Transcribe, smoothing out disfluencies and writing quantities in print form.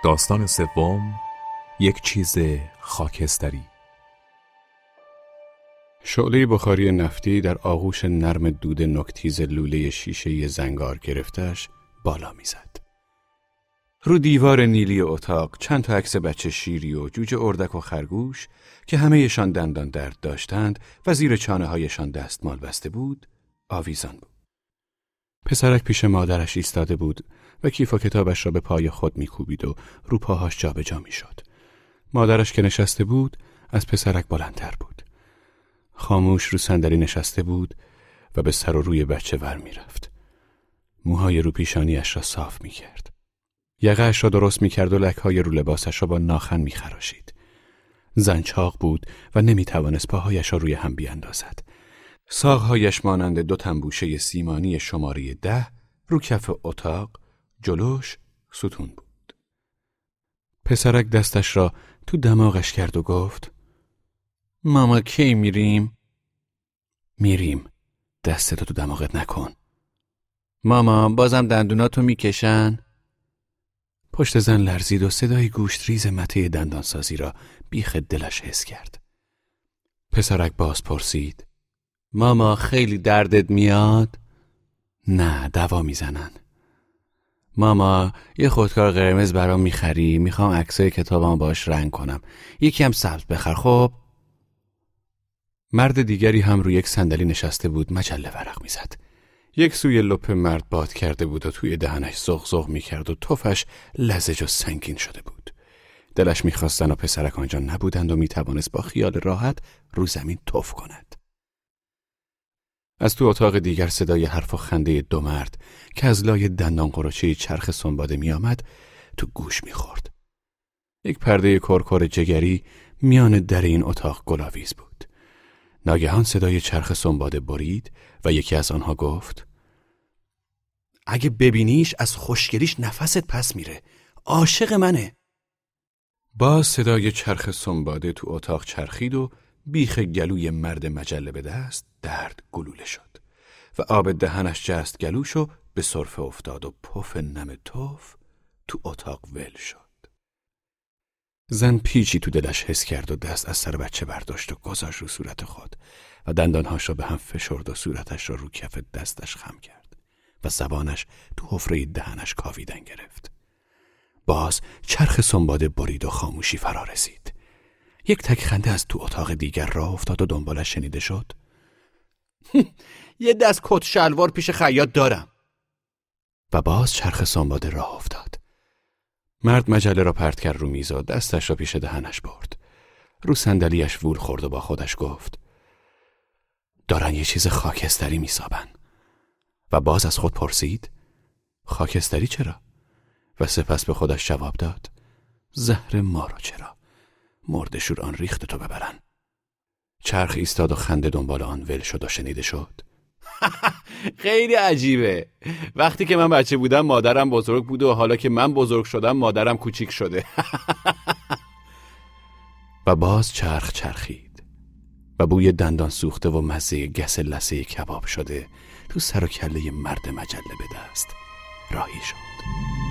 داستان سوم، یک چیز خاکستری. شعله بخاری نفتی در آغوش نرم دود نوک‌تیز لوله شیشه زنگار گرفتش بالا میزد. رو دیوار نیلی اتاق چند تا عکس بچه شیری و جوجه اردک و خرگوش که همه‌شان دندان درد داشتند و زیر چانه‌هایشان دستمال بسته بود، آویزان بود. پسرک پیش مادرش ایستاده بود و کیف و کتابش را به پای خود می‌کوبید و رو پاهاش جابجا می‌شد. مادرش که نشسته بود، از پسرک بلندتر بود. خاموش رو صندلی نشسته بود و به سر و روی بچه ور می‌رفت. موهای رو پیشانیش را صاف می‌کرد. یقه‌اش را درست می‌کرد و لک‌های رو لباسش را با ناخن می‌خراشید. زن چاق بود و نمی‌توانست پاهایش را روی هم بیاندازد. ساق‌هایش مانند دو تنبوشه سیمانی شماره 10 رو کف اتاق جلوش ستون بود. پسرک دستش را تو دماغش کرد و گفت: ماما کی میریم؟ میریم. دستتو تو دماغت نکن. ماما بازم دندوناتو میکشن؟ پشت زن لرزید و صدای گوشت ریز مته دندانسازی را بیخ دلش حس کرد. پسرک باز پرسید: ماما خیلی دردت میاد؟ نه، دوا میزنن. ماما یه خودکار قرمز برام میخری؟ میخوام عکسای کتابام باش رنگ کنم. یکی هم سبز بخر. خب؟ مرد دیگری هم روی یک صندلی نشسته بود، مجله ورق میزد. یک سوی لپ مرد باد کرده بود و توی دهنش زغزغ میکرد و تفش لزج و سنگین شده بود. دلش میخواست زن و پسرک آنجا نبودند و میتوانست با خیال راحت رو زمین تف کند. از تو اتاق دیگر صدای حرف و خنده دو مرد که از لای دندان قروچه چرخ سنباده می آمد تو گوش می خورد. یک پرده کرکر جگری میان در این اتاق گلاویز بود. ناگهان صدای چرخ سنباده برید و یکی از آنها گفت: اگه ببینیش از خوشگلیش نفست پس میره. عاشق منه. باز صدای چرخ سنباده تو اتاق چرخید و بیخ گلوی مرد مجله به دست درد گلوله شد و آب دهنش جست گلوش و به سرفه افتاد و پف نم توف تو اتاق ول شد. زن پیچی تو دلش حس کرد و دست از سر بچه برداشت و گذاشت رو صورت خود و دندانهاش را به هم فشرد و صورتش را رو کف دستش خم کرد و زبانش تو حفره دهنش کاویدن گرفت. باز چرخ سنباده برید و خاموشی فرا رسید. یک تک خنده از تو اتاق دیگر راه افتاد و دنبالش شنیده شد: یه دست کت شلوار پیش خیاط دارم. و باز چرخ سنباده راه افتاد. مرد مجله را پرت کرد رو میز و دستش را پیش دهنش برد. رو صندلیاش وول خورد و با خودش گفت: دارن یه چیز خاکستری میسابن. و باز از خود پرسید: خاکستری چرا؟ و سپس به خودش جواب داد: زهر مارو چرا؟ مرد شور آن ریخت تو ببرن. چرخ ایستاد و خنده دنبال آن ول شد و شنیده شد: خیلی عجیبه. وقتی که من بچه بودم مادرم بزرگ بود و حالا که من بزرگ شدم مادرم کوچیک شده. و باز چرخ چرخید و بوی دندان سوخته و مزه گس لثه کباب شده تو سر و کله مرد مجله به دست راهی شد.